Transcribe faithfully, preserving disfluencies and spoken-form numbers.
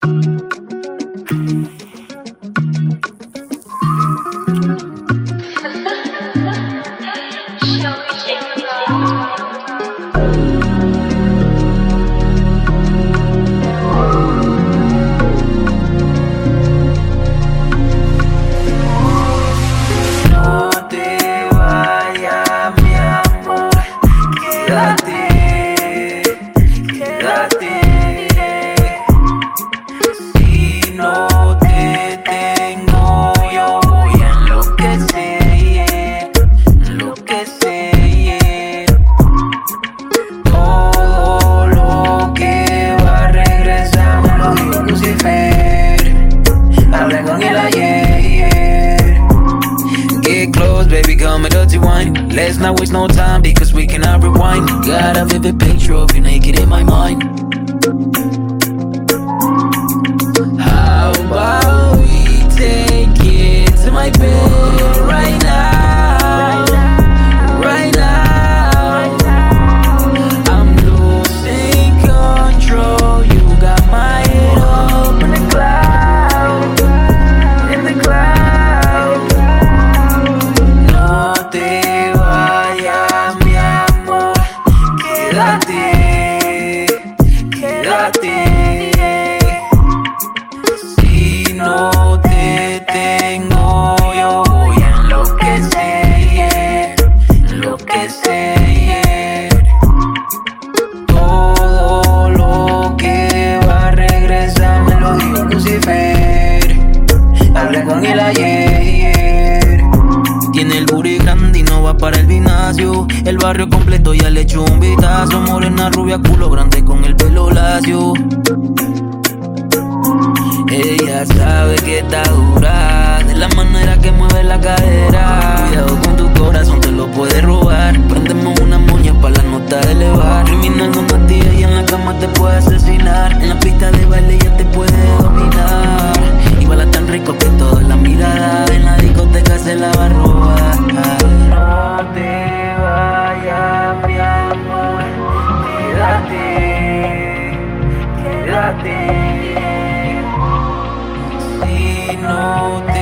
Let's not waste no time because we cannot rewind. Got a vivid picture of you naked in my mind. How about we take it to my bed right now? Right now, I'm losing control. You got my head up in the cloud, in the cloud. No te Quédate, quédate. Si no te tengo, yo voy a enloquecer, enloquecer. Todo lo que va a regresar me lo dijo Lucifer. Hablé con él ayer. Tiene el booty grande y no va para el gimnasio. El barrio completo ya le echó un vistazo. Morena, rubia, culo grande con el pelo lacio. Ella sabe que está dura, de la manera que mueve la cadera. Cuidado con tu corazón, te lo puede robar. Prendemos una moña pa' la nota de elevar. Criminal no tía y en la cama te puede asesinar. En la pista de baile ya te puede dominar. Y baila tan rico que toda la mirada en la discoteca se la va a robar. No te vayas, mi amor, quédate, quédate. Si no te